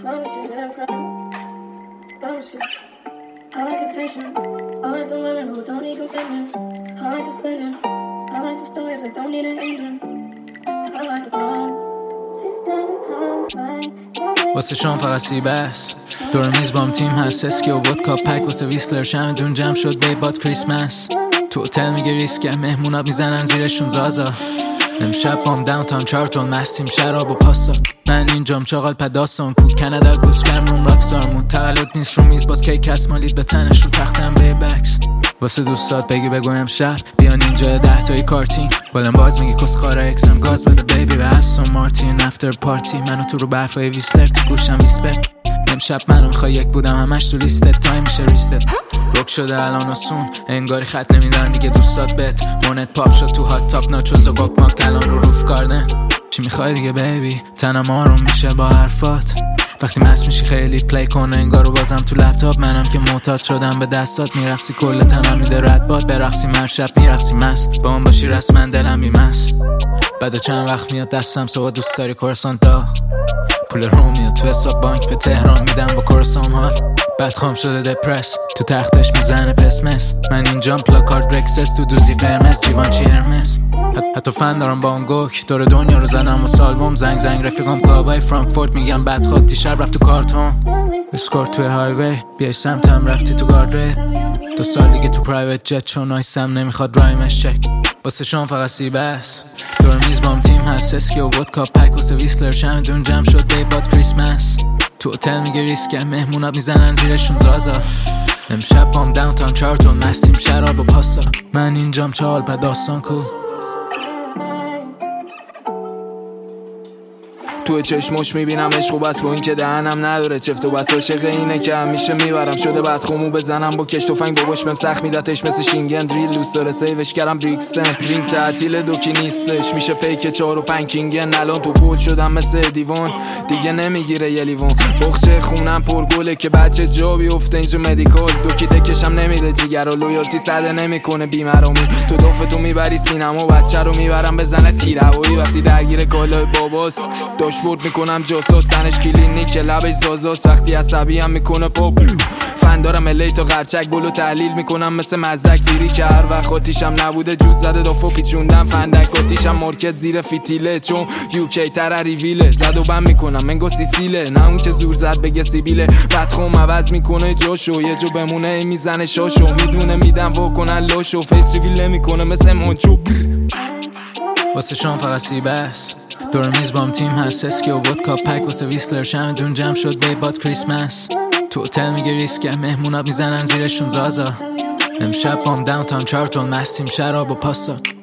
promise you that I'm friend. Promise you. I like attention. I like the women who don't need commitment. I like the spending. I like the stories that don't need an ending. I like the ground. واسه شام فقط سیب است. دور میز بام تیم هست. اسکی و ودکا پک واسه ویسلر شمدون جمع شد بیبات کریسمس. تو هتل میگه ریسکه مهمونا میزنن زیرشون زازا. امشب بام داونتاون چارتون مستیم شراب و پاستا. من اینجام چاقال پداستان کو کانادا گوس گرم راکستارمون. تقلید نیست رو میز باز کیک هست مالید به تنش رو تختم بیبکس. واسه دوستات بگو امشب بیان اینجا 10 تایی کارتین. بالم باز میگی کس خاره اکسم گاز بده بیبی به استون مارتین افتر پارتی. منو تو رو برفای ویسلر تو گوشم ویسپک. امشب منو میخوای یک بودم همش تو لیستت تایم میشه ریستت. روک شده الان آسون انگاری خط نمیدن دیگه دوستات بت. مونت پاپ شد تو هات تاپ ناچوز و گوک ماک الان رو روف گاردن. چی میخوای دیگه بیبی تنم آروم میشه با حرفات. وقتی مست میشی خیلی پلی کن انگارو بازم تو لپتاپ. منم که معتاد شدم به دستات میرقصی کل تنم میده ردباد. برقصی هر شب میرقصی مست با من باشی رسما دلم میمست. بعد چند وقت میاد دستم صبح دوست داری کورسانتا. پول رو میاد تو حساب بانک به تهران میدم با کورسام حال. بعد خام شده دپرس تو تختش میزنه پسمس. من اینجام پلاکارد رکسس تو دوزی قرمز جیوانچی هرمس. حتی فن دارم با اون گوک دور دنیا رو زدم و سالبوم زنگ رفیقام کلابای فرانکفورت میگم بد خود دیشب رفت تو کارتون. اسکورت توی هایوی بیای سمتم رفتی تو گاردریل. 2 سال دیگه تو پرایوت جت چون آیسم نمیخواد رایمش چک. واسه شام فقط سیب است. دور میز بام تیم هست. اسکی و ودکا پک واسه ویسلر شمدون جمع شد بیبات کریسمس. تو هتل میگه ریسکه مهمونا میزنن زیرشون زازا. امشب بام داونتاون چارتون مستیم شراب و پاستا. من اینجام چال پداستان کو. تو چشمش میبینم عشق و بس با این که دهنم نداره چفت و بس. عاشق اینه که همیشه میبرم شده بدخومو بزنم با کش تفنگ باباش بهم سخت میدتش مثل شینگن دریل دوست داره سیوش کردم بریکستن. رینگ تعطیل دوکی نیستش میشه پیک 4 و 5 کینگن. الان تو پول شدم مثل دیوان دیگه نمیگیره یه لیوان. بخچه خونم پرگله که بچه جا بیفته اینجا مدیکال. دوکی دکشم نمیده جیگر و لویالتی صده نمیکنه بیمرامی. تو دفتو میبری سینما بچه رو میبرم بزنه تیروایی. وقتی درگیر کالای باباست داشبورد میکنم جاساس. تنش کلینیک لبش زازاست. وقتی عصبی هم میکنه پاپ فن دارم الی تا قرچک بلو تحلیل میکنم مثل مزدک فیری که هر وقت خاتیشم نبوده جوز زده دافو پیچوندم فندک آتیشم مارکت زیر فیتیله چون یوکی تر ریویله. زد و بم میکنم منگو سیسیله نه اون که زور زد بگه سیبیله. بدخوم عوض میکنه جاشو یه جو بمونه میزنه شاشو. میدونه میدم واکنن لاشو فیس ریویل نمیکنه مثل منچو. واسه شام فقط سیب است. دور میز بام تیم هست. اسکی و ودکا پک واسه ویسلر شمدون جمع شد بیبات کریسمس. تو هتل میگه ریسکه مهمونا میزنن زیرشون زازا. امشب بام داونتاون چارتون مستیم شراب و پاستا.